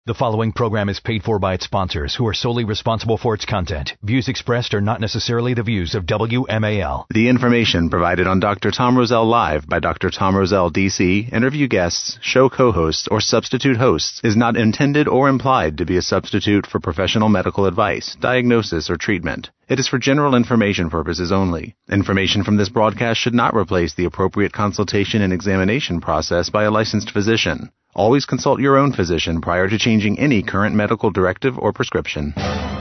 The following program is paid for by its sponsors, who are solely responsible for its content. Views expressed are not necessarily the views of WMAL. The information provided on Dr. Tom Rosell Live by Dr. Tom Rosell, D.C., interview guests, show co-hosts, or substitute hosts is not intended or implied to be a substitute for professional medical advice, diagnosis, or treatment. It is for general information purposes only. Information from this broadcast should not replace the appropriate consultation and examination process by a licensed physician. Always consult your own physician prior to changing any current medical directive or prescription.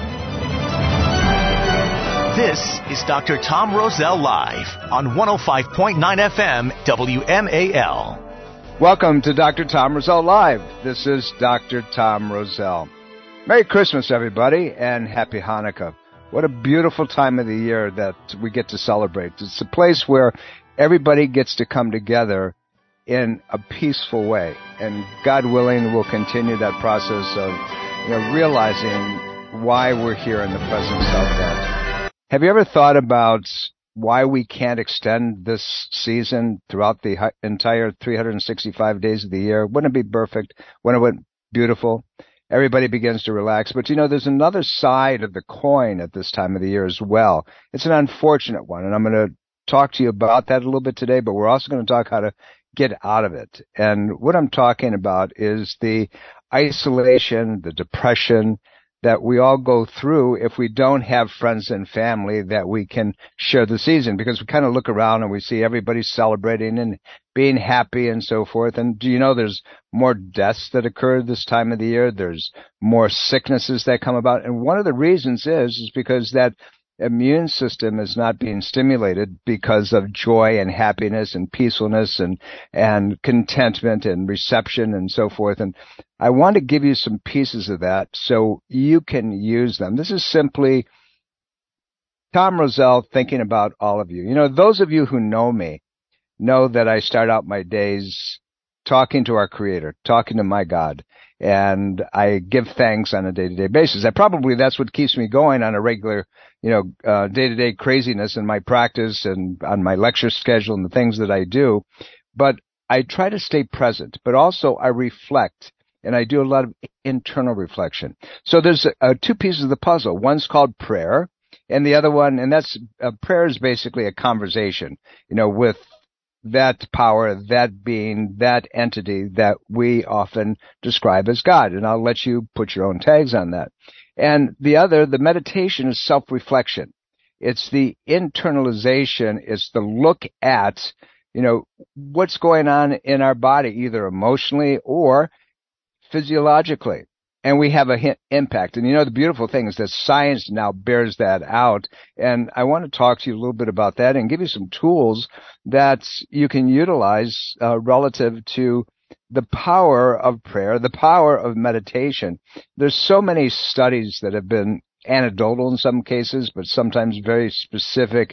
This is Dr. Tom Rosell Live on 105.9 FM WMAL. Welcome to Dr. Tom Rosell Live. This is Dr. Tom Rosell. Merry Christmas, everybody, and Happy Hanukkah. What a beautiful time of the year that we get to celebrate. It's a place where everybody gets to come together in a peaceful way. And God willing, we'll continue that process of realizing why we're here in the presence of that. Have you ever thought about why we can't extend this season throughout the entire 365 days of the year? Wouldn't it be perfect? Wouldn't it be beautiful? Everybody begins to relax. But there's another side of the coin at this time of the year as well. It's an unfortunate one, and I'm going to talk to you about that a little bit today, but we're also going to talk how to get out of it. And what I'm talking about is the isolation, the depression that we all go through if we don't have friends and family that we can share the season, because we kind of look around and we see everybody celebrating and being happy and so forth. And do you know there's more deaths that occur this time of the year? There's more sicknesses that come about. And one of the reasons is because that immune system is not being stimulated because of joy and happiness and peacefulness and contentment and reception and so forth. And I want to give you some pieces of that so you can use them. This is simply Tom Rosell thinking about all of you. Those of you who know me know that I start out my days talking to our Creator, talking to my God, and I give thanks on a day-to-day basis. That's what keeps me going on a regular, day-to-day craziness in my practice and on my lecture schedule and the things that I do. But I try to stay present, but also I reflect, and I do a lot of internal reflection. So there's two pieces of the puzzle. One's called prayer, and the other one, and that's prayer is basically a conversation, with that power, that being, that entity that we often describe as God. And I'll let you put your own tags on that. And the meditation is self-reflection. It's the internalization. It's the look at, what's going on in our body, either emotionally or physiologically. And we have an impact. And the beautiful thing is that science now bears that out. And I want to talk to you a little bit about that and give you some tools that you can utilize relative to the power of prayer, the power of meditation. There's so many studies that have been anecdotal in some cases, but sometimes very specific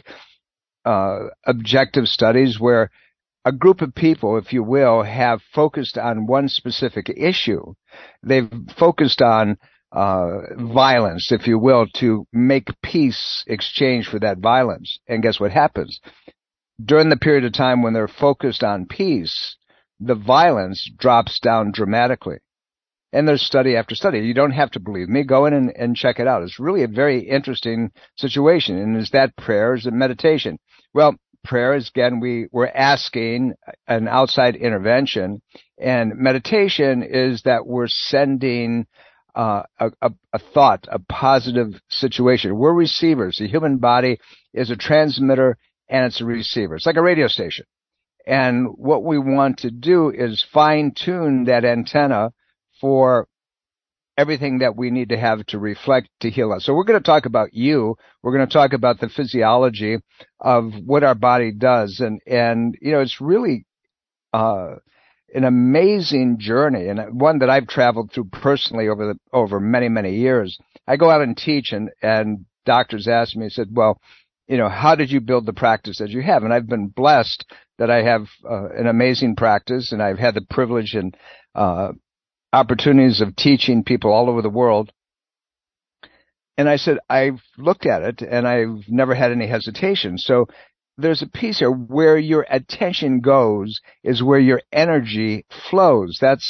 objective studies where a group of people, if you will, have focused on one specific issue. They've focused on violence, if you will, to make peace exchange for that violence. And guess what happens? During the period of time when they're focused on peace, the violence drops down dramatically. And there's study after study. You don't have to believe me. Go in and check it out. It's really a very interesting situation. And is that prayer? Is it meditation? Well, prayer is, again, we're asking an outside intervention, and meditation is that we're sending a thought, a positive situation. We're receivers. The human body is a transmitter and it's a receiver. It's like a radio station. And what we want to do is fine-tune that antenna for everything that we need to have to reflect to heal us. So we're going to talk about you. We're going to talk about the physiology of what our body does. And it's really an amazing journey, and one that I've traveled through personally over many, many years. I go out and teach, and doctors ask me, said, well, how did you build the practice that you have? And I've been blessed that I have an amazing practice, and I've had the privilege and opportunities of teaching people all over the world. And I said, I've looked at it and I've never had any hesitation. So there's a piece here where your attention goes is where your energy flows. That's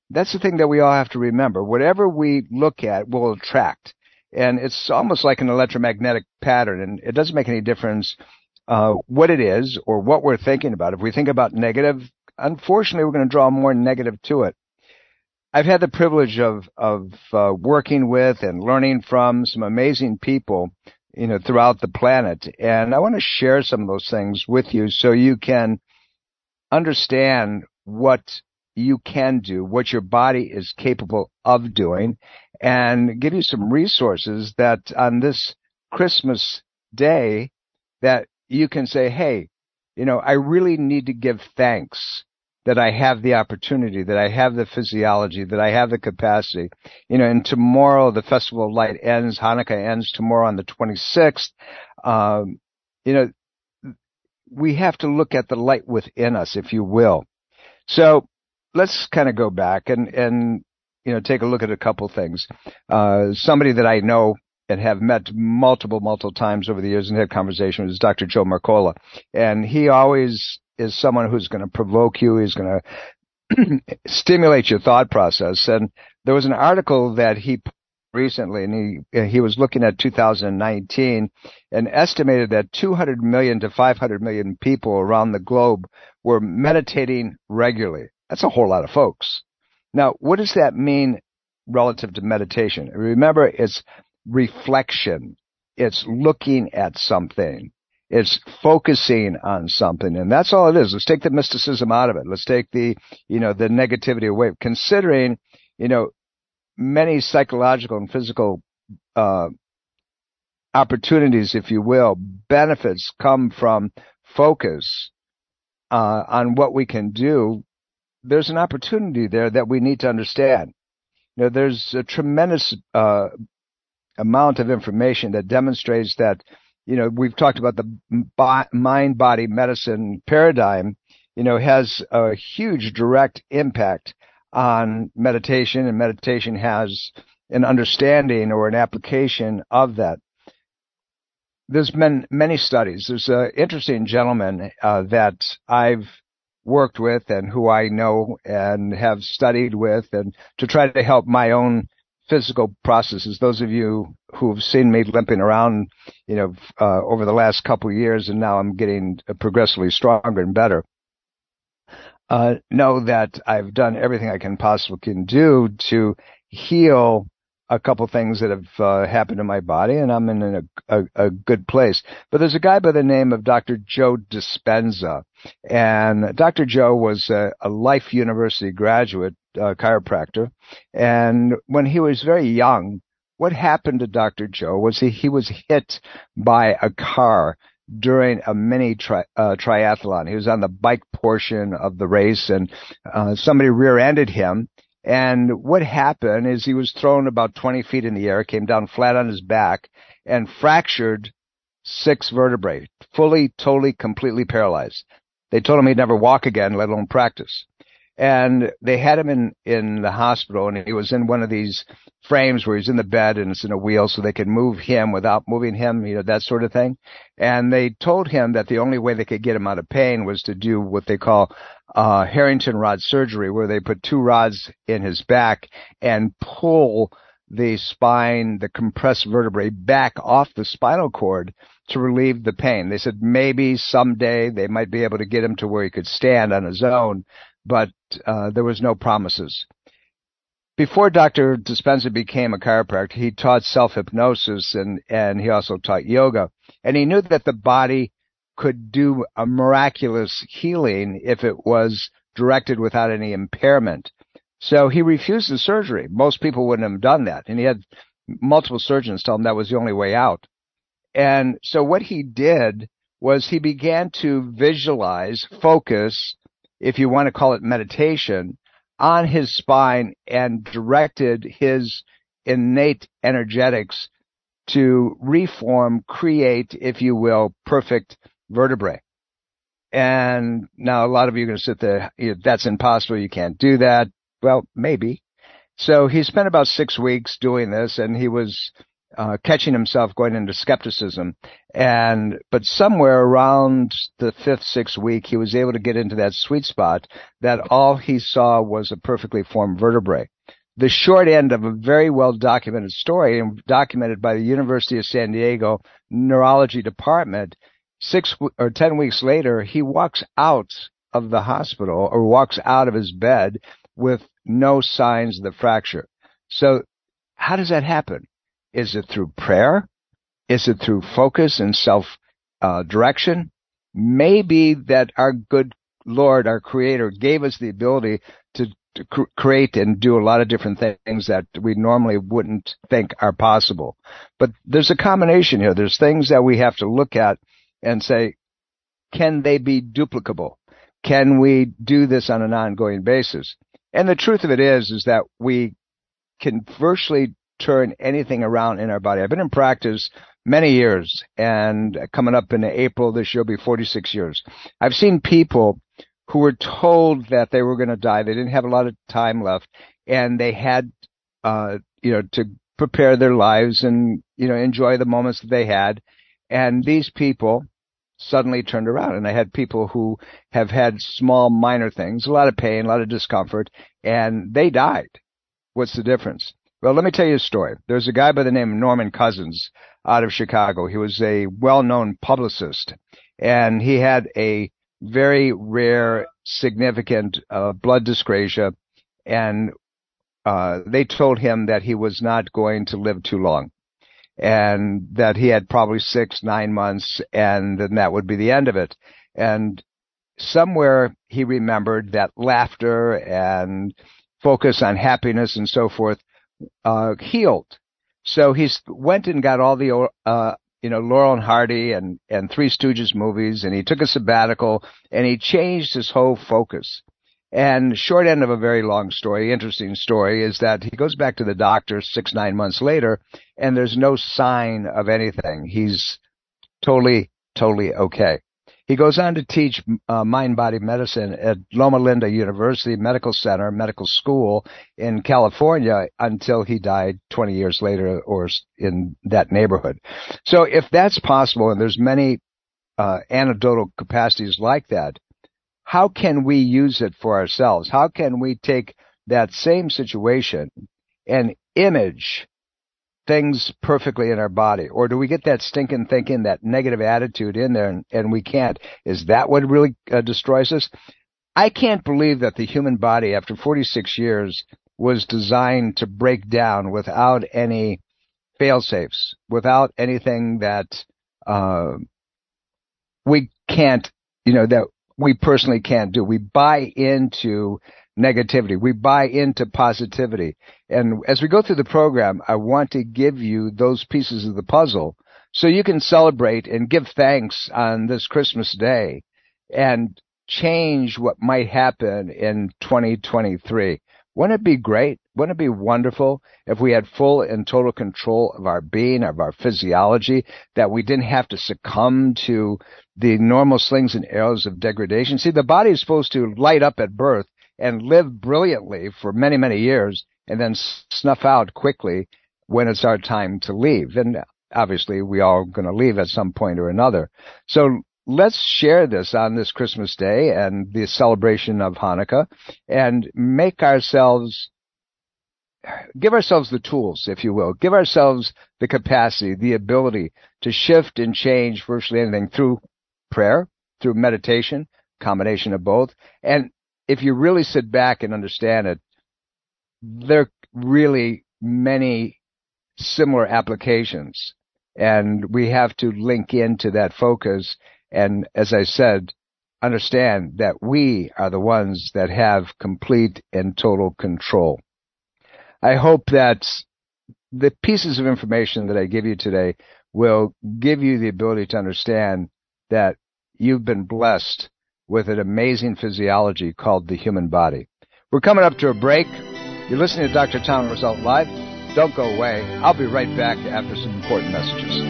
That's the thing that we all have to remember. Whatever we look at will attract. And it's almost like an electromagnetic pattern. And it doesn't make any difference what it is or what we're thinking about. If we think about negative, unfortunately, we're going to draw more negative to it. I've had the privilege of working with and learning from some amazing people, throughout the planet. And I want to share some of those things with you so you can understand what you can do, what your body is capable of doing, and give you some resources that on this Christmas day that you can say, hey, I really need to give thanks that I have the opportunity, that I have the physiology, that I have the capacity. And tomorrow the Festival of Light ends, Hanukkah ends tomorrow on the 26th. We have to look at the light within us, if you will. So let's kind of go back and take a look at a couple things. Somebody that I know and have met multiple times over the years and had conversations is Dr. Joe Mercola. And he always is someone who's going to provoke you. He's going to stimulate your thought process. And there was an article that he recently, and he was looking at 2019 and estimated that 200 million to 500 million people around the globe were meditating regularly. That's a whole lot of folks. Now, what does that mean relative to meditation? Remember, it's reflection. It's looking at something. It's focusing on something. And that's all it is. Let's take the mysticism out of it. Let's take the negativity away. Considering, many psychological and physical, opportunities, if you will, benefits come from focus, on what we can do. There's an opportunity there that we need to understand. There's a tremendous, amount of information that demonstrates that, we've talked about the mind-body medicine paradigm, has a huge direct impact on meditation, and meditation has an understanding or an application of that. There's been many studies. There's an interesting gentleman that I've worked with and who I know and have studied with, and to try to help my own physical processes. Those of you who've seen me limping around, over the last couple of years, and now I'm getting progressively stronger and better, know that I've done everything I can possibly do to heal a couple things that have happened in my body, and I'm in a good place. But there's a guy by the name of Dr. Joe Dispenza, and Dr. Joe was a Life University graduate, chiropractor, and when he was very young, what happened to Dr. Joe was he was hit by a car during a mini triathlon. He was on the bike portion of the race, and somebody rear-ended him. And what happened is he was thrown about 20 feet in the air, came down flat on his back, and fractured 6 vertebrae, fully, totally, completely paralyzed. They told him he'd never walk again, let alone practice. And they had him in the hospital, and he was in one of these frames where he's in the bed and it's in a wheel so they could move him without moving him, that sort of thing. And they told him that the only way they could get him out of pain was to do what they call Harrington rod surgery, where they put 2 rods in his back and pull the spine, the compressed vertebrae, back off the spinal cord to relieve the pain. They said maybe someday they might be able to get him to where he could stand on his own, but there was no promises. Before Dr. Dispenza became a chiropractor, he taught self-hypnosis and he also taught yoga. And he knew that the body could do a miraculous healing if it was directed without any impairment. So he refused the surgery. Most people wouldn't have done that. And he had multiple surgeons tell him that was the only way out. And so what he did was he began to visualize, focus, if you want to call it meditation, on his spine and directed his innate energetics to reform, create, if you will, perfect vertebrae. And now a lot of you are going to sit there, that's impossible, you can't do that. Well, maybe. So he spent about 6 weeks doing this, and he was catching himself going into skepticism. But somewhere around the 5th, 6th week, he was able to get into that sweet spot that all he saw was a perfectly formed vertebrae. The short end of a very well-documented story, and documented by the University of San Diego Neurology Department, 6 or 10 weeks later, he walks out of the hospital or walks out of his bed with no signs of the fracture. So how does that happen? Is it through prayer? Is it through focus and self-direction? Maybe that our good Lord, our Creator, gave us the ability to create and do a lot of different things that we normally wouldn't think are possible. But there's a combination here. There's things that we have to look at and say, can they be duplicable? Can we do this on an ongoing basis? And the truth of it is that we can virtually turn anything around in our body. I've been in practice many years, and coming up in April this year will be 46 years. I've seen people who were told that they were going to die. They didn't have a lot of time left, and they had, to prepare their lives and, enjoy the moments that they had. And these people suddenly turned around. And I had people who have had small, minor things, a lot of pain, a lot of discomfort, and they died. What's the difference? Well, let me tell you a story. There's a guy by the name of Norman Cousins out of Chicago. He was a well-known publicist, and he had a very rare, significant blood dyscrasia, and they told him that he was not going to live too long, and that he had probably 6-9 months, and then that would be the end of it. And somewhere he remembered that laughter and focus on happiness and so forth healed. So he went and got all the Laurel and Hardy and Three Stooges movies, and he took a sabbatical, and he changed his whole focus. And short end of a very long story, interesting story, is that he goes back to the doctor 6-9 months later, and there's no sign of anything. He's totally okay. He goes on to teach mind-body medicine at Loma Linda University Medical Center, medical school in California until he died 20 years later or in that neighborhood. So if that's possible, and there's many anecdotal capacities like that, how can we use it for ourselves? How can we take that same situation and image things perfectly in our body? Or do we get that stinking thinking, that negative attitude in there, and we can't? Is that what really destroys us? I can't believe that the human body, after 46 years, was designed to break down without any fail-safes, without anything that we can't, that we personally can't do. We buy into negativity. We buy into positivity. And as we go through the program, I want to give you those pieces of the puzzle so you can celebrate and give thanks on this Christmas day and change what might happen in 2023. Wouldn't it be great? Wouldn't it be wonderful if we had full and total control of our being, of our physiology, that we didn't have to succumb to the normal slings and arrows of degradation? See, the body is supposed to light up at birth and live brilliantly for many, many years and then snuff out quickly when it's our time to leave. And obviously, we all going to leave at some point or another. So let's share this on this Christmas day and the celebration of Hanukkah and give ourselves the tools, if you will. Give ourselves the capacity, the ability to shift and change virtually anything through prayer, through meditation, combination of both. And if you really sit back and understand it, there are really many similar applications, and we have to link into that focus. And as I said, understand that we are the ones that have complete and total control. I hope that the pieces of information that I give you today will give you the ability to understand that you've been blessed with an amazing physiology called the human body. We're coming up to a break. You're listening to Dr. Tom Rosell Live. Don't go away. I'll be right back after some important messages.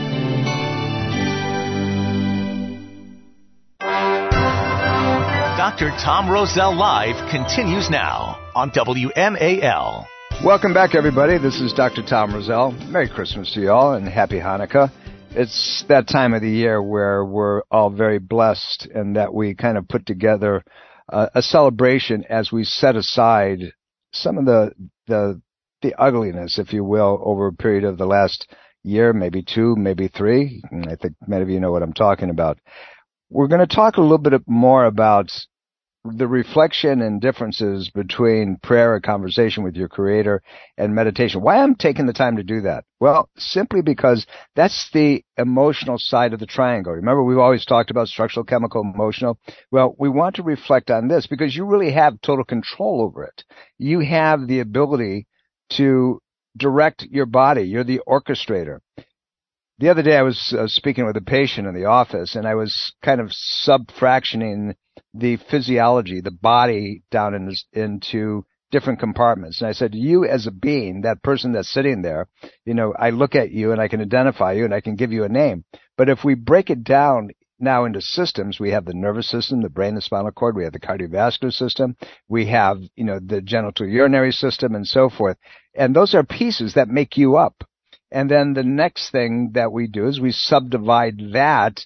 Dr. Tom Rosell Live continues now on WMAL. Welcome back, everybody. This is Dr. Tom Rosell. Merry Christmas to you all and Happy Hanukkah. It's that time of the year where we're all very blessed and that we kind of put together a celebration as we set aside some of the ugliness, if you will, over a period of the last year, maybe 2, maybe 3. I think many of you know what I'm talking about. We're going to talk a little bit more about the reflection and differences between prayer, a conversation with your Creator, and meditation. Why I'm taking the time to do that? Well, simply because that's the emotional side of the triangle. Remember, we've always talked about structural, chemical, emotional. Well, we want to reflect on this because you really have total control over it. You have the ability to direct your body. You're the orchestrator. The other day I was speaking with a patient in the office, and I was kind of subfractioning the physiology, the body, down into different compartments. And I said, you as a being, that person that's sitting there, I look at you and I can identify you and I can give you a name. But if we break it down now into systems, we have the nervous system, the brain, the spinal cord, we have the cardiovascular system, we have, the genital urinary system and so forth. And those are pieces that make you up. And then the next thing that we do is we subdivide that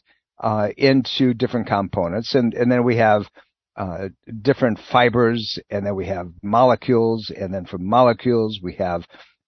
into different components. And then we have different fibers, and then we have molecules, and then from molecules we have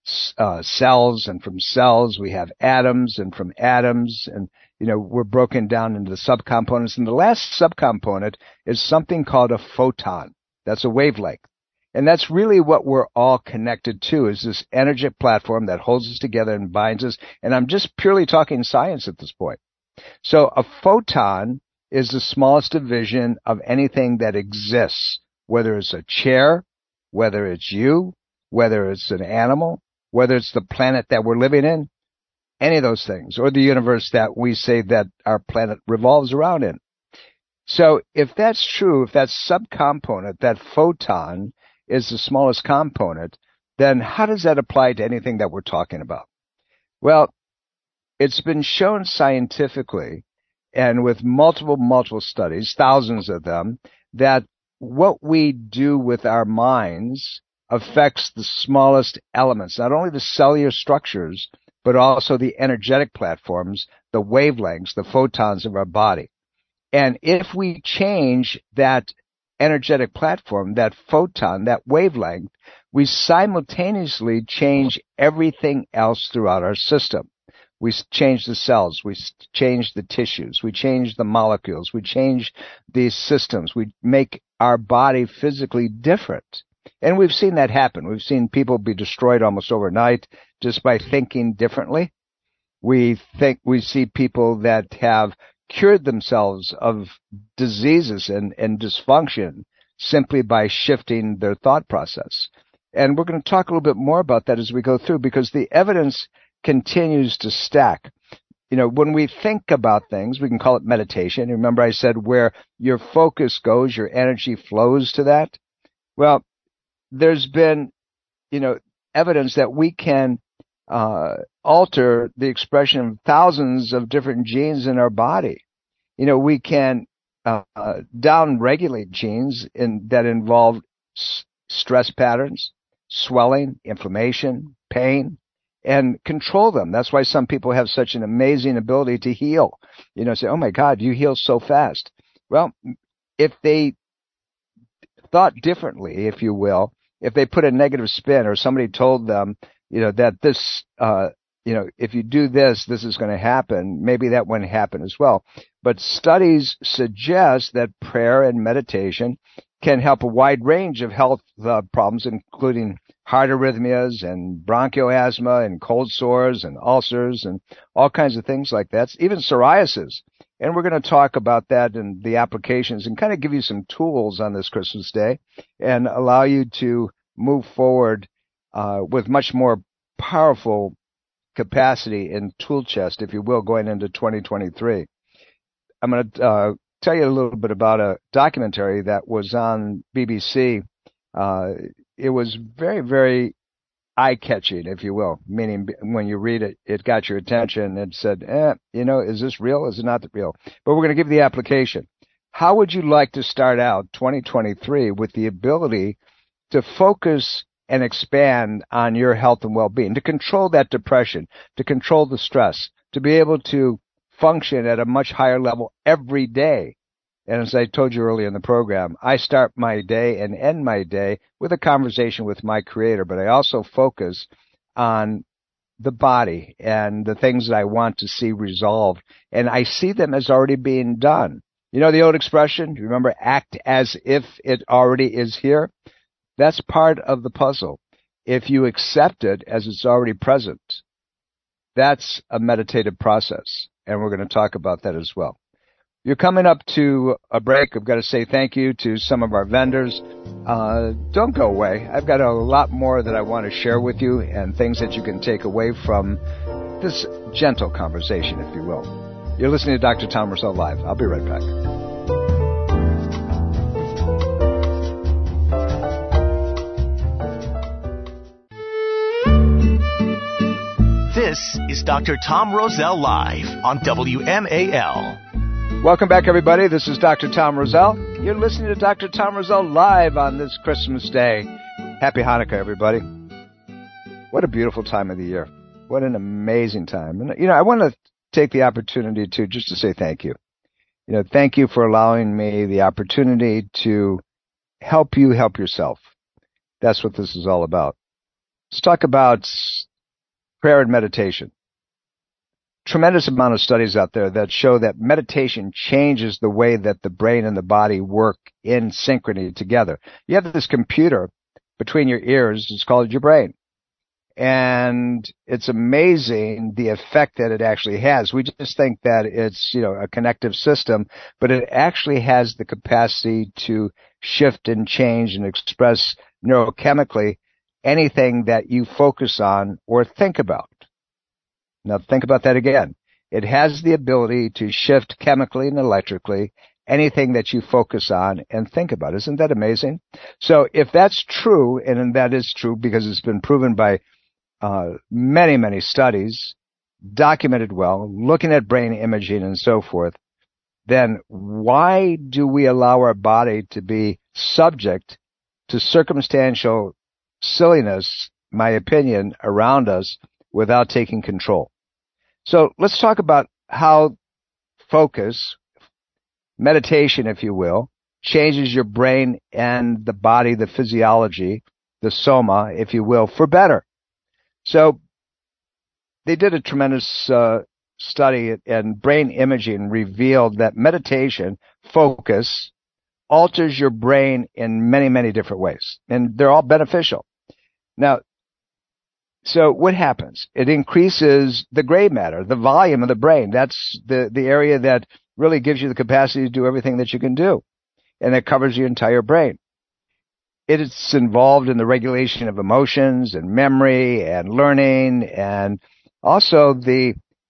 cells, and from cells we have atoms, and from atoms, and we're broken down into the subcomponents. And the last subcomponent is something called a photon. That's a wavelength. And that's really what we're all connected to, is this energetic platform that holds us together and binds us. And I'm just purely talking science at this point. So a photon is the smallest division of anything that exists, whether it's a chair, whether it's you, whether it's an animal, whether it's the planet that we're living in, any of those things, or the universe that we say that our planet revolves around in. So if that's true, if that subcomponent, that photon, is the smallest component, then how does that apply to anything that we're talking about? Well, it's been shown scientifically and with multiple studies, thousands of them, that what we do with our minds affects the smallest elements, not only the cellular structures, but also the energetic platforms, the wavelengths, the photons of our body. And if we change that energetic platform, that photon, that wavelength, we simultaneously change everything else throughout our system. We change the cells, we change the tissues, we change the molecules, we change these systems, we make our body physically different. And we've seen that happen. We've seen people be destroyed almost overnight just by thinking differently. We see people that have cured themselves of diseases and dysfunction simply by shifting their thought process. And we're going to talk a little bit more about that as we go through, because the evidence continues to stack. When we think about things, we can call it meditation. Remember I said where your focus goes, your energy flows to that? Well, there's been, evidence that we can alter the expression of thousands of different genes in our body. We can down-regulate genes that involve stress patterns, swelling, inflammation, pain, and control them. That's why some people have such an amazing ability to heal. Say, oh my God, you heal so fast. Well, if they thought differently, if you will, if they put a negative spin, or somebody told them, that this, if you do this, this is going to happen, maybe that wouldn't happen as well. But studies suggest that prayer and meditation can help a wide range of health problems, including heart arrhythmias and bronchial asthma and cold sores and ulcers and all kinds of things like that, even psoriasis. And we're going to talk about that and the applications and kind of give you some tools on this Christmas Day and allow you to move forward with much more powerful capacity and tool chest, if you will, going into 2023. I'm going to tell you a little bit about a documentary that was on BBC. It was very, very eye-catching, if you will, meaning when you read it, it got your attention and said, is this real? Is it not real? But we're going to give you the application. How would you like to start out 2023 with the ability to focus and expand on your health and well-being, to control that depression, to control the stress, to be able to function at a much higher level every day. And as I told you earlier in the program, I start my day and end my day with a conversation with my Creator, but I also focus on the body and the things that I want to see resolved, and I see them as already being done. You know the old expression, remember, act as if it already is here? That's part of the puzzle. If you accept it as it's already present, that's a meditative process, and we're going to talk about that as well. You're coming up to a break. I've got to say thank you to some of our vendors. Don't go away. I've got a lot more that I want to share with you and things that you can take away from this gentle conversation, if you will. You're listening to Dr. Tom Rosell Live. I'll be right back. This is Dr. Tom Rosell Live on WMAL. Welcome back, everybody. This is Dr. Tom Rosell. You're listening to Dr. Tom Rosell Live on this Christmas Day. Happy Hanukkah, everybody. What a beautiful time of the year. What an amazing time. And, I want to take the opportunity just to say thank you. Thank you for allowing me the opportunity to help you help yourself. That's what this is all about. Let's talk about prayer and meditation. Tremendous amount of studies out there that show that meditation changes the way that the brain and the body work in synchrony together. You have this computer between your ears. It's called your brain. And it's amazing the effect that it actually has. We just think that it's, a connective system, but it actually has the capacity to shift and change and express neurochemically anything that you focus on or think about. Now think about that again. It has the ability to shift chemically and electrically anything that you focus on and think about. Isn't that amazing? So if that's true, and that is true because it's been proven by many, many studies, documented well, looking at brain imaging and so forth, then why do we allow our body to be subject to circumstantial silliness, my opinion, around us without taking control? So let's talk about how focus, meditation, if you will, changes your brain and the body, the physiology, the soma, if you will, for better. So they did a tremendous study, and brain imaging revealed that meditation, focus, alters your brain in many, many different ways, and they're all beneficial. Now, so what happens? It increases the gray matter, the volume of the brain. That's the area that really gives you the capacity to do everything that you can do. And it covers your entire brain. It's involved in the regulation of emotions and memory and learning, and also the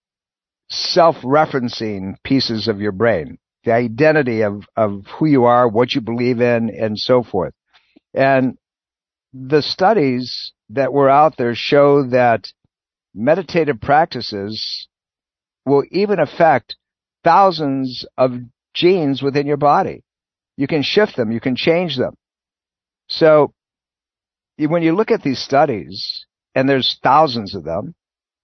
self-referencing pieces of your brain, the identity of who you are, what you believe in, and so forth. And the studies that were out there show that meditative practices will even affect thousands of genes within your body. You can shift them. You can change them. So when you look at these studies, and there's thousands of them,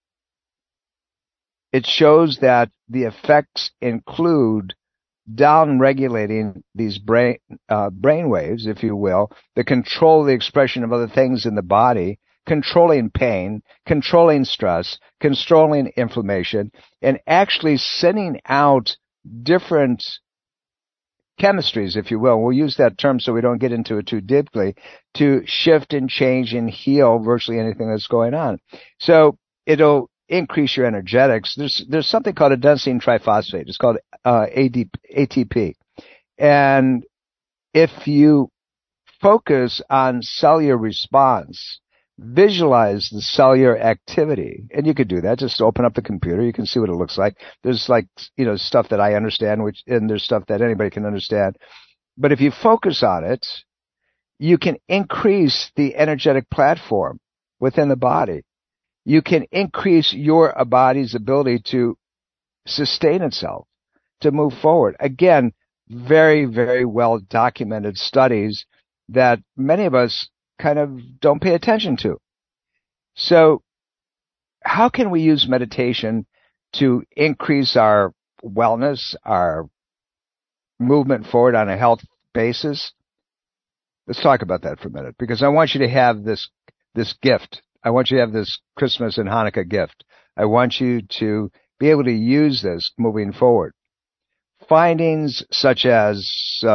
it shows that the effects include down-regulating these brain waves, if you will, that control the expression of other things in the body, controlling pain, controlling stress, controlling inflammation, and actually sending out different chemistries, if you will. We'll use that term so we don't get into it too deeply, to shift and change and heal virtually anything that's going on. So it'll increase your energetics. There's something called adenosine triphosphate. It's called ATP. And if you focus on cellular response, visualize the cellular activity, and you could do that. Just open up the computer. You can see what it looks like. There's stuff that I understand, and there's stuff that anybody can understand. But if you focus on it, you can increase the energetic platform within the body. You can increase your body's ability to sustain itself, to move forward. Again, very, very well documented studies that many of us kind of don't pay attention to. So how can we use meditation to increase our wellness, our movement forward on a health basis? Let's talk about that for a minute, because I want you to have this gift. I want you to have this Christmas and Hanukkah gift. I want you to be able to use this moving forward. Findings such as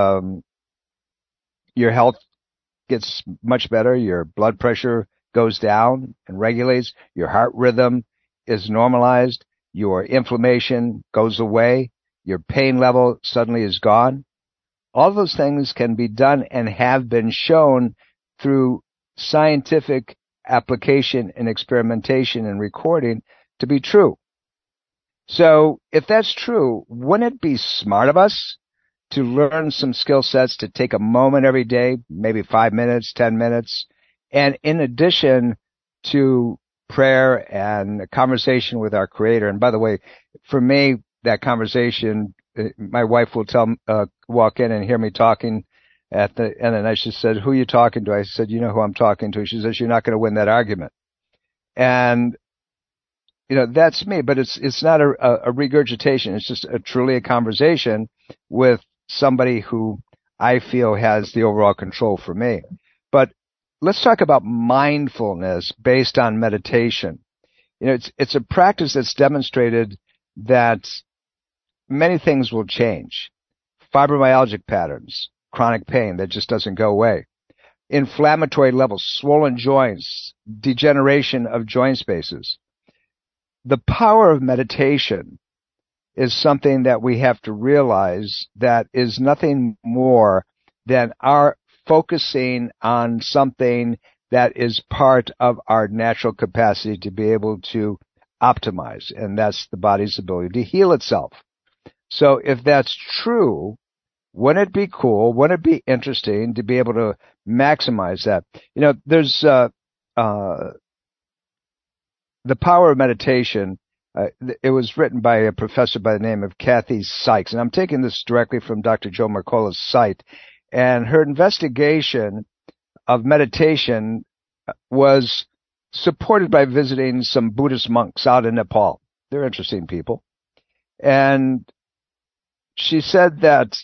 your health gets much better, your blood pressure goes down and regulates, your heart rhythm is normalized, your inflammation goes away, your pain level suddenly is gone. All those things can be done and have been shown through scientific application and experimentation and recording to be true. So if that's true, wouldn't it be smart of us to learn some skill sets, to take a moment every day, maybe 5 minutes, 10 minutes, and in addition to prayer and a conversation with our Creator? And by the way, for me, that conversation, my wife will walk in and hear me talking at the end, and I just said, "Who are you talking to?" I said, "You know who I'm talking to." She says, "You're not going to win that argument." And that's me, but it's not a regurgitation. It's just truly a conversation with somebody who I feel has the overall control for me. But let's talk about mindfulness based on meditation. It's a practice that's demonstrated that many things will change. Fibromyalgic patterns, chronic pain that just doesn't go away, inflammatory levels, swollen joints, degeneration of joint spaces. The power of meditation is something that we have to realize that is nothing more than our focusing on something that is part of our natural capacity to be able to optimize, and that's the body's ability to heal itself. So if that's true, wouldn't it be cool? Wouldn't it be interesting to be able to maximize that? There's The Power of Meditation. It was written by a professor by the name of Kathy Sykes, and I'm taking this directly from Dr. Joe Mercola's site. And her investigation of meditation was supported by visiting some Buddhist monks out in Nepal. They're interesting people. And she said that,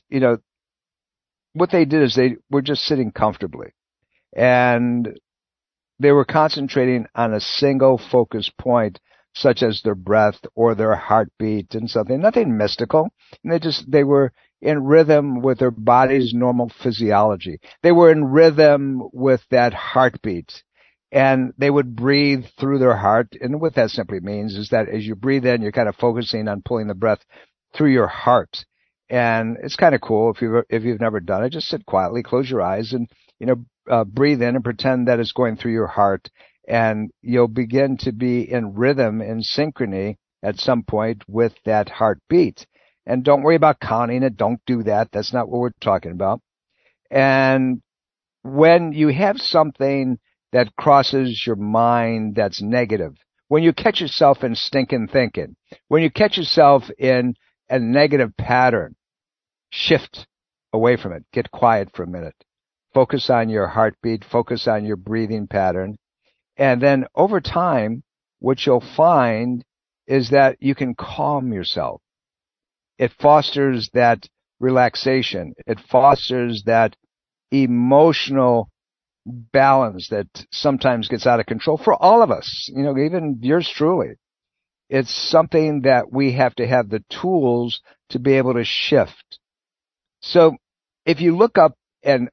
what they did is they were just sitting comfortably, and they were concentrating on a single focus point, such as their breath or their heartbeat and something, nothing mystical. And they were in rhythm with their body's normal physiology. They were in rhythm with that heartbeat, and they would breathe through their heart. And what that simply means is that as you breathe in, you're kind of focusing on pulling the breath through your heart. And it's kind of cool if you've never done it. Just sit quietly, close your eyes, and breathe in and pretend that it's going through your heart, and you'll begin to be in rhythm, in synchrony at some point with that heartbeat. And don't worry about counting it. Don't do that. That's not what we're talking about. And when you have something that crosses your mind that's negative, when you catch yourself in stinking thinking, when you catch yourself in a negative pattern, shift away from it. Get quiet for a minute. Focus on your heartbeat. Focus on your breathing pattern. And then over time, what you'll find is that you can calm yourself. It fosters that relaxation. It fosters that emotional balance that sometimes gets out of control for all of us, even yours truly. It's something that we have to have the tools to be able to shift. So if you look up and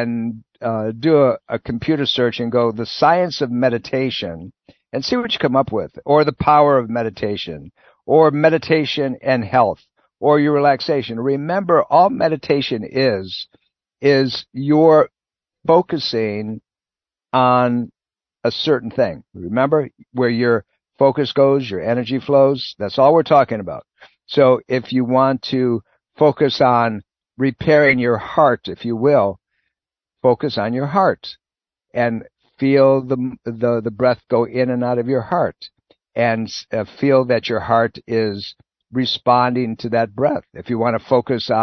do a computer search and go the science of meditation and see what you come up with, or the power of meditation, or meditation and health, or your relaxation. Remember, all meditation is you're focusing on a certain thing. Remember, where your focus goes, your energy flows. That's all we're talking about. So if you want to focus on repairing your heart, if you will, focus on your heart and feel the breath go in and out of your heart, and feel that your heart is responding to that breath. If you want to focus on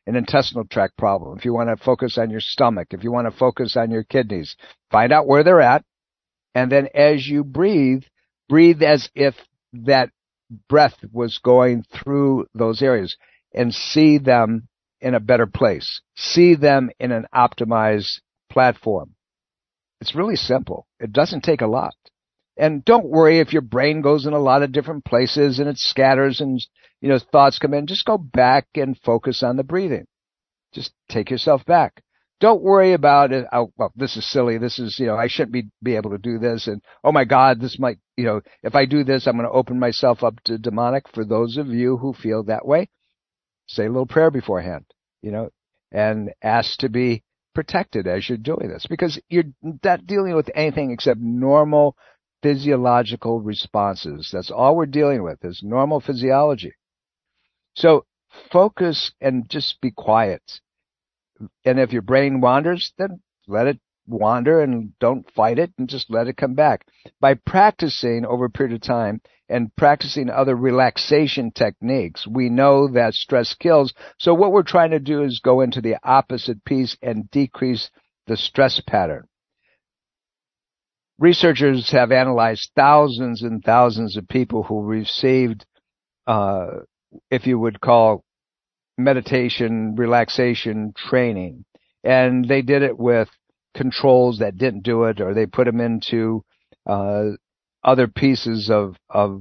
an intestinal tract problem, if you want to focus on your stomach, if you want to focus on your kidneys, find out where they're at. And then as you breathe as if that breath was going through those areas, and see them in a better place. See them in an optimized platform. It's really simple. It doesn't take a lot. And don't worry if your brain goes in a lot of different places and it scatters and, thoughts come in. Just go back and focus on the breathing. Just take yourself back. Don't worry about it. Oh, well, this is silly. This is, I shouldn't be able to do this. And, oh my God, this might, if I do this, I'm going to open myself up to demonic. For those of you who feel that way, say a little prayer beforehand, and ask to be protected as you're doing this, because you're not dealing with anything except normal physiological responses. That's all we're dealing with is normal physiology. So focus and just be quiet. And if your brain wanders, then let it wander and don't fight it and just let it come back. By practicing over a period of time and practicing other relaxation techniques, we know that stress kills. So what we're trying to do is go into the opposite piece and decrease the stress pattern. Researchers have analyzed thousands and thousands of people who received, if you would call, meditation, relaxation training. And they did it with controls that didn't do it, or they put them into other pieces of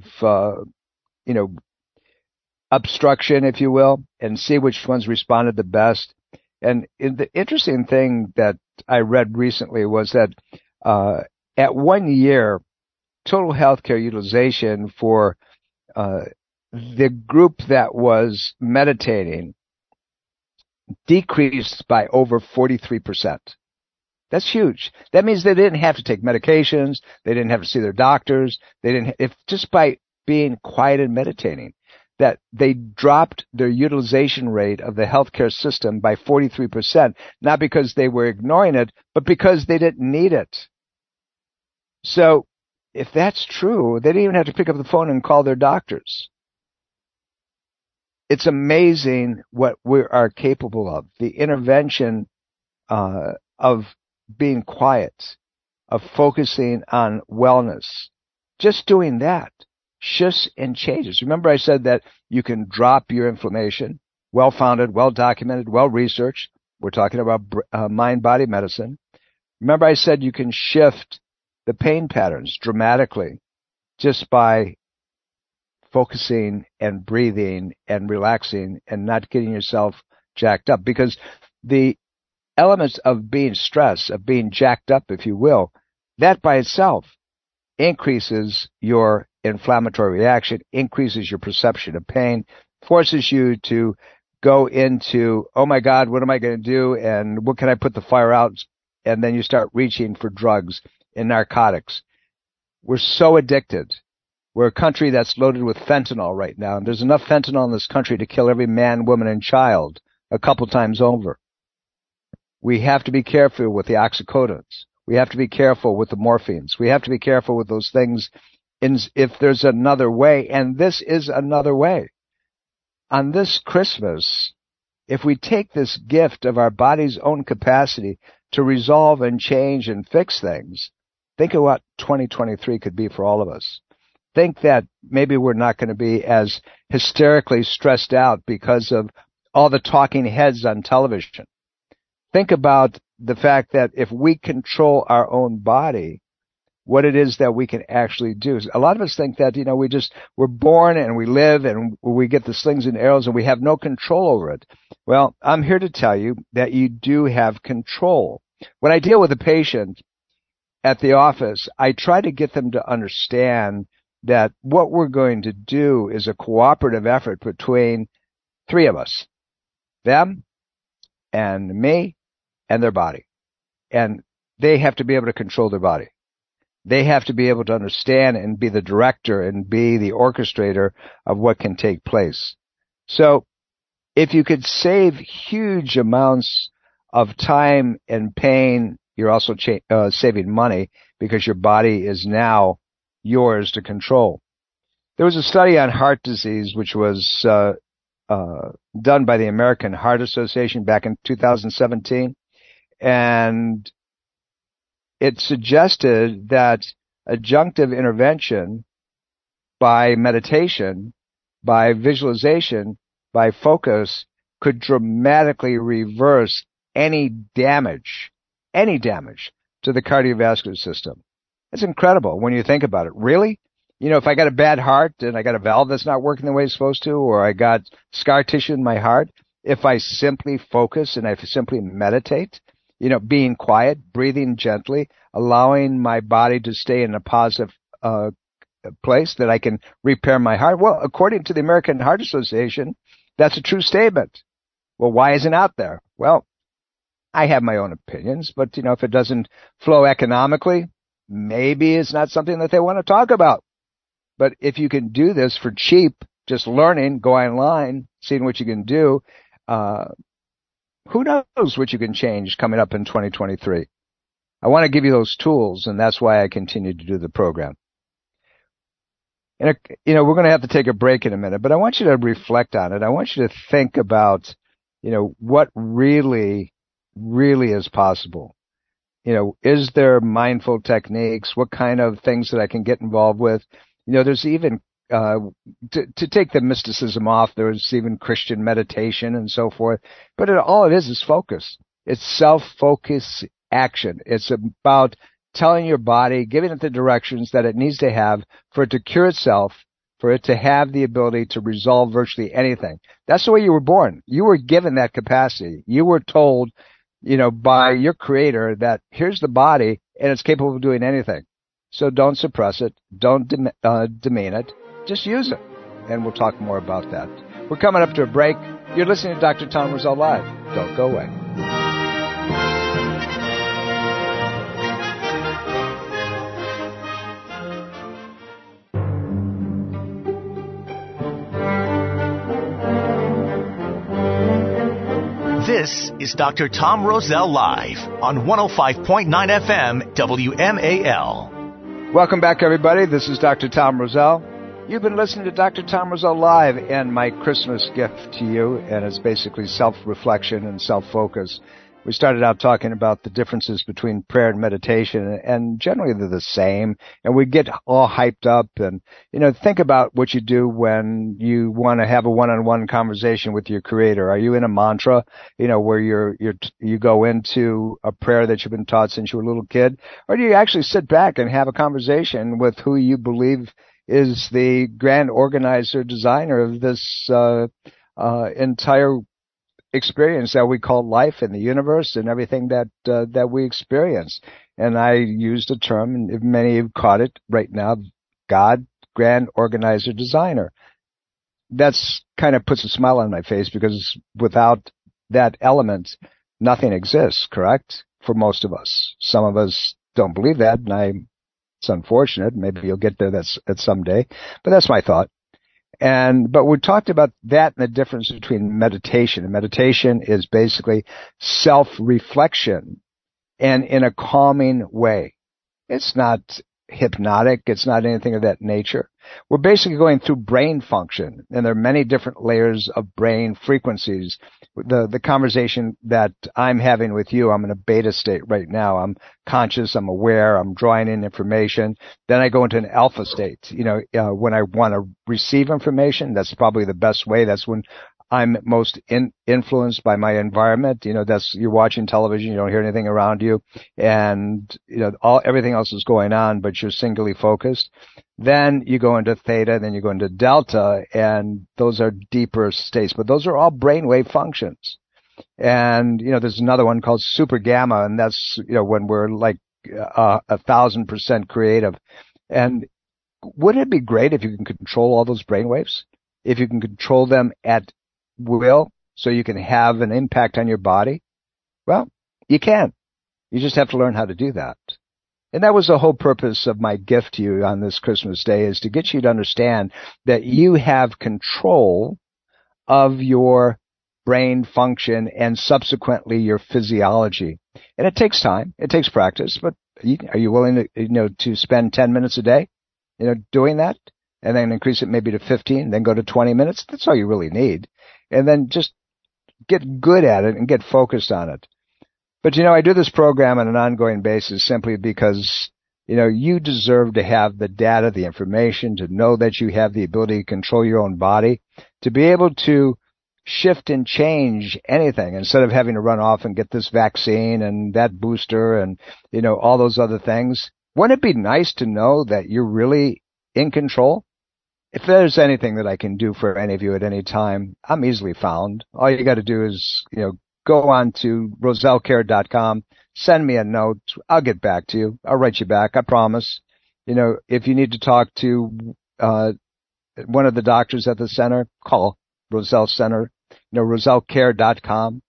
obstruction, if you will, and see which ones responded the best. And the interesting thing that I read recently was that at 1 year, total healthcare utilization for the group that was meditating decreased by over 43%. That's huge. That means they didn't have to take medications. They didn't have to see their doctors. If just by being quiet and meditating, that they dropped their utilization rate of the healthcare system by 43%, not because they were ignoring it, but because they didn't need it. So if that's true, they didn't even have to pick up the phone and call their doctors. It's amazing what we are capable of. The intervention of being quiet, of focusing on wellness. Just doing that shifts and changes. Remember I said that you can drop your inflammation, well-founded, well-documented, well-researched. We're talking about mind-body medicine. Remember I said you can shift the pain patterns dramatically just by focusing and breathing and relaxing and not getting yourself jacked up, because the elements of being stressed, of being jacked up, if you will, that by itself increases your inflammatory reaction, increases your perception of pain, forces you to go into, oh my God, what am I going to do? And what can I put the fire out? And then you start reaching for drugs and narcotics. We're so addicted. We're a country that's loaded with fentanyl right now, and there's enough fentanyl in this country to kill every man, woman, and child a couple times over. We have to be careful with the oxycodons. We have to be careful with the morphines. We have to be careful with those things if there's another way, and this is another way. On this Christmas, if we take this gift of our body's own capacity to resolve and change and fix things, think of what 2023 could be for all of us. Think that maybe we're not going to be as hysterically stressed out because of all the talking heads on television. Think about the fact that if we control our own body, what it is that we can actually do. A lot of us think that, we're born and we live and we get the slings and arrows and we have no control over it. Well, I'm here to tell you that you do have control. When I deal with a patient at the office, I try to get them to understand that what we're going to do is a cooperative effort between three of us, them and me and their body. And they have to be able to control their body. They have to be able to understand and be the director and be the orchestrator of what can take place. So if you could save huge amounts of time and pain, you're also saving money because your body is now yours to control. There was a study on heart disease which was done by the American Heart Association back in 2017. And it suggested that adjunctive intervention by meditation, by visualization, by focus could dramatically reverse any damage to the cardiovascular system. It's incredible when you think about it. Really? If I got a bad heart and I got a valve that's not working the way it's supposed to, or I got scar tissue in my heart, if I simply focus and I simply meditate, being quiet, breathing gently, allowing my body to stay in a positive place, that I can repair my heart. Well, according to the American Heart Association, that's a true statement. Well, why isn't it out there? Well, I have my own opinions, but if it doesn't flow economically, maybe it's not something that they want to talk about. But if you can do this for cheap, just learning, go online, seeing what you can do, who knows what you can change coming up in 2023. I want to give you those tools, and that's why I continue to do the program. And, we're going to have to take a break in a minute, but I want you to reflect on it. I want you to think about, what really is possible. Is there mindful techniques? What kind of things that I can get involved with? There's even, to take the mysticism off, there's even Christian meditation and so forth. But all it is focus. It's self-focus action. It's about telling your body, giving it the directions that it needs to have for it to cure itself, for it to have the ability to resolve virtually anything. That's the way you were born. You were given that capacity. You were told, by your creator that here's the body and it's capable of doing anything. So don't suppress it. Don't demean it. Just use it. And we'll talk more about that. We're coming up to a break. You're listening to Dr. Tom Rosell Live. Don't go away. This is Dr. Tom Rosell Live on 105.9 FM WMAL. Welcome back, everybody. This is Dr. Tom Rosell. You've been listening to Dr. Tom Rosell Live, and my Christmas gift to you, and it's basically self-reflection and self-focus. We started out talking about the differences between prayer and meditation, and generally they're the same, and we get all hyped up and, think about what you do when you want to have a one-on-one conversation with your creator. Are you in a mantra, where you go into a prayer that you've been taught since you were a little kid? Or do you actually sit back and have a conversation with who you believe is the grand organizer, designer of this entire experience that we call life and the universe and everything that we experience? And I used a term, and many have caught it right now, God, grand organizer, designer. That's kind of puts a smile on my face, because without that element, nothing exists, correct? For most of us. Some of us don't believe that, and it's unfortunate. Maybe you'll get there at some day, but that's my thought. But we talked about that and the difference between meditation. And meditation is basically self-reflection, and in a calming way. It's not hypnotic. It's not anything of that nature. We're basically going through brain function, and there are many different layers of brain frequencies. The conversation that I'm having with you, I'm in a beta state right now. I'm conscious, I'm aware, I'm drawing in information. Then I go into an alpha state. When I want to receive information, that's probably the best way. That's when I'm most influenced by my environment. You're watching television, you don't hear anything around you, and everything else is going on, but you're singularly focused. Then you go into theta, then you go into delta, and those are deeper states, but those are all brainwave functions. And there's another one called super gamma, and that's when we're like 1,000% creative. And wouldn't it be great if you can control all those brainwaves? If you can control them at will, so you can have an impact on your body? Well, you can. You just have to learn how to do that. And that was the whole purpose of my gift to you on this Christmas Day, is to get you to understand that you have control of your brain function and subsequently your physiology. And it takes time. It takes practice. But are you willing to, to spend 10 minutes a day, doing that? and then increase it maybe to 15, then go to 20 minutes. That's all you really need. And then just get good at it and get focused on it. But, I do this program on an ongoing basis simply because, you deserve to have the data, the information, to know that you have the ability to control your own body, to be able to shift and change anything instead of having to run off and get this vaccine and that booster and, all those other things. Wouldn't it be nice to know that you're really in control? If there's anything that I can do for any of you at any time, I'm easily found. All you got to do is, go on to RoselleCare.com, send me a note. I'll get back to you. I'll write you back. I promise. If you need to talk to one of the doctors at the center, call Roselle Center. RoselleCare.com,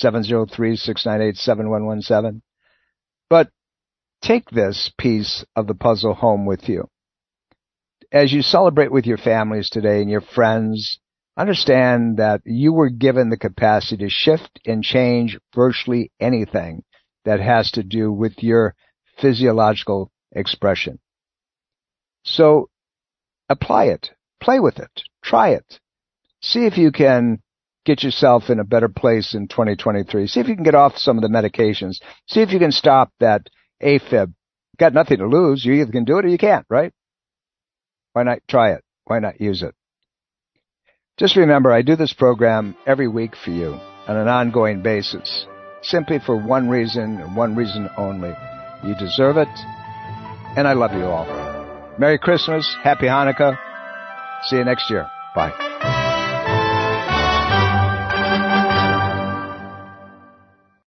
703-698-7117. But take this piece of the puzzle home with you. As you celebrate with your families today and your friends, understand that you were given the capacity to shift and change virtually anything that has to do with your physiological expression. So apply it, play with it, try it. See if you can get yourself in a better place in 2023. See if you can get off some of the medications. See if you can stop that AFib. Got nothing to lose. You either can do it or you can't, right? Why not try it? Why not use it? Just remember, I do this program every week for you on an ongoing basis, simply for one reason and one reason only. You deserve it, and I love you all. Merry Christmas, Happy Hanukkah. See you next year. Bye.